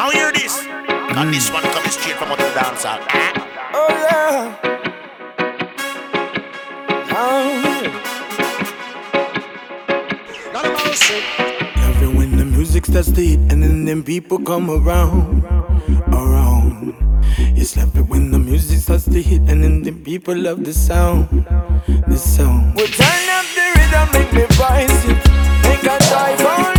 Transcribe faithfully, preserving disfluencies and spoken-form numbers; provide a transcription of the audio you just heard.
Now hear this. Mm. And this one coming straight from out the dance hall. Oh yeah. Oh. Love it when the music starts to hit and then them people come around, around. Yes, love it when the music starts to hit and then them people love the sound, the sound. Well, turn up the rhythm, make me voice it. Make a dive on.